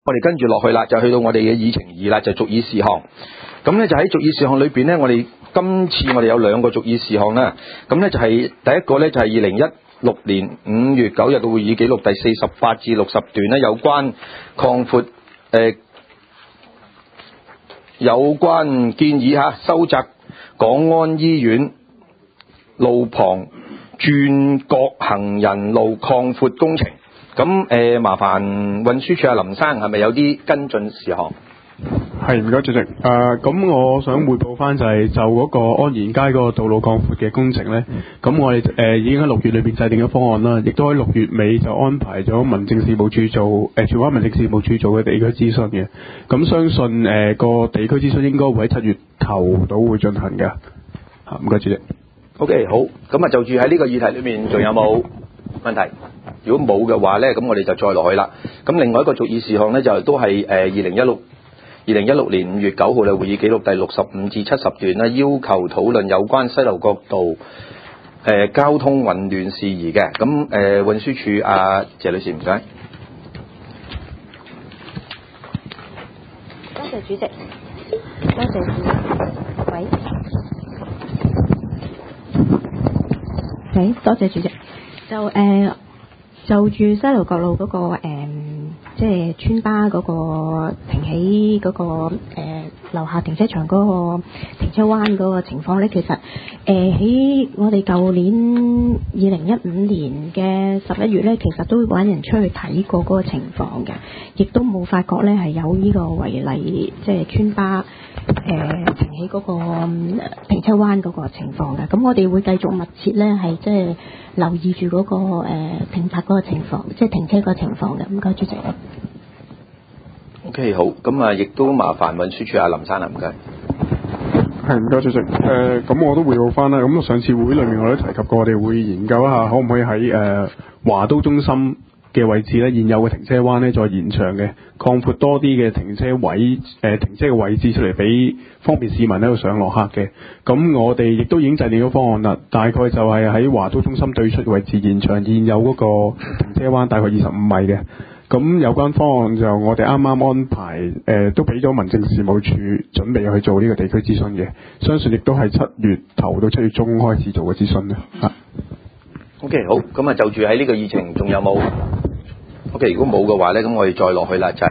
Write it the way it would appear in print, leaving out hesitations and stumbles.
我哋跟住落去啦，就去到我哋嘅議程2啦，就續議事項。咁咧就喺續議事項裏邊咧，我哋今次我哋有2個續議事項啦。咁咧就係第一個咧就係2016年5月9日嘅會議記錄第48至60段咧，有關擴闊有關建議收窄港安醫院路旁轉角行人路擴闊工程。咁麻煩運輸署阿林生係咪有啲跟進事項？ 係，唔該主席。咁我想匯報翻就係就嗰個安賢街嗰個道路擴闊嘅工程咧，咁我哋已經喺6月裏邊制定咗方案啦，亦都喺6月尾就安排咗民政事務處做荃灣民政事務處做嘅地區諮詢嘅。咁相信個地區諮詢應該會喺7月頭到會進行嘅。唔該主席。 OK， 好。咁就住喺呢個議題裏面，仲有冇問題？如果冇嘅話咧，咁我哋就再落去啦。咁另外一個續議事項咧，就都係2016年5月9號嘅會議記錄第65至70段咧，要求討論有關西樓角道交通混亂事宜嘅。咁運輸署阿謝女士，唔該。 多謝主席，多謝主席。喂，多謝主席。就住西樓角路嗰個即係村巴嗰個停喺嗰個樓下停車場嗰個停車灣嗰個情況咧，其實喺我哋舊年2015年嘅11月咧，其實都揾人出去睇過嗰個情況嘅，亦都冇發覺咧係有呢個違例，即係村巴停喺嗰個停車灣嗰個情況嘅。咁我哋會繼續密切咧係即係留意住嗰個停泊嗰個情況，即係停車嗰個情況嘅。唔該主席。 OK， 好。咁亦都麻煩運輸署阿林生啦，唔該。 係，唔該主席。咁我都匯報翻啦。咁上次會裏面我都提及過，我哋會研究一下可唔可以喺華都中心嘅位置咧，現有嘅停車灣咧再延長嘅，擴闊多啲嘅停車位，停車嘅位置出嚟，俾方便市民喺度上落客嘅。咁我哋亦都已經制定咗方案啦，大概就係喺華都中心對出嘅位置延長現有嗰個停車灣大概25米嘅。咁有關方案就我哋啱啱安排，都俾咗民政事務處準備去做呢個地區諮詢嘅，相信亦都係7月頭到7月中開始做嘅諮詢啦。 OK， 好。咁就住喺呢個議程仲有冇？OK， 如果冇嘅話咧，咁我哋再落去啦，就係